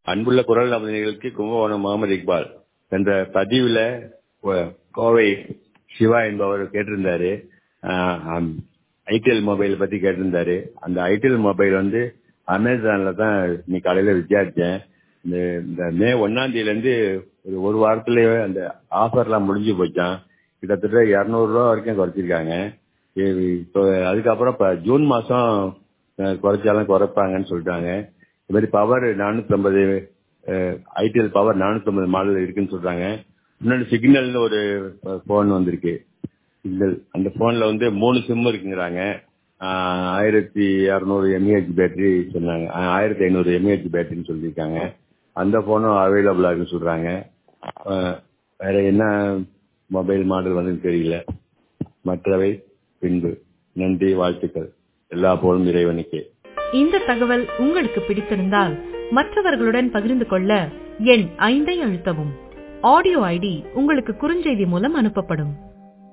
அன்புள்ள குரல் நமதிகளுக்கு கும்பகோணம் முகமது இக்பால் என்ற பதிவுல கோவை சிவா என்பவர் கேட்டிருந்தாரு. ஐடிஎல் மொபைல் பத்தி கேட்டிருந்தாரு. அந்த ஐடிஎல் மொபைல் அமேசான்ல தான் இன்னைக்கு காலையில விசாரிச்சேன். இந்த மே 1ஆம் தேதியில ஒரு வாரத்திலேயே அந்த ஆஃபர்லாம் முடிஞ்சு போச்சான். கிட்டத்தட்ட 200 ரூபா வரைக்கும் குறைச்சிருக்காங்க. இப்போ அதுக்கப்புறம் இப்ப ஜூன் மாசம் குறைச்சாலும் குறைப்பாங்கன்னு சொல்லிட்டாங்க. இது மாதிரி பவர் 450 ஐடிஎல் பவர் 450 மாடல் இருக்குன்னு சொல்றாங்க. இன்னொன்று சிக்னல்னு ஒரு போன் வந்திருக்கு. சிக்னல் அந்த போன்ல 3 சிம் இருக்குங்கிறாங்க. 1600 mAh பேட்டரி சொன்னாங்க. 1500 mAh பேட்டரின்னு சொல்லியிருக்காங்க. அந்த போனும் அவைலபிளா இருக்குன்னு சொல்றாங்க. வேற என்ன மொபைல் மாடல் தெரியல. மற்றவை பின்பு. நன்றி, வாழ்த்துக்கள். எல்லா போலும் இறைவனுக்கே. இந்த தகவல் உங்களுக்கு பிடித்திருந்தால் மற்றவர்களுடன் பகிர்ந்து கொள்ள எண் 5 அழுத்தவும். ஆடியோ ஐடி உங்களுக்கு குறுஞ்செய்தி மூலம் அனுப்பப்படும்.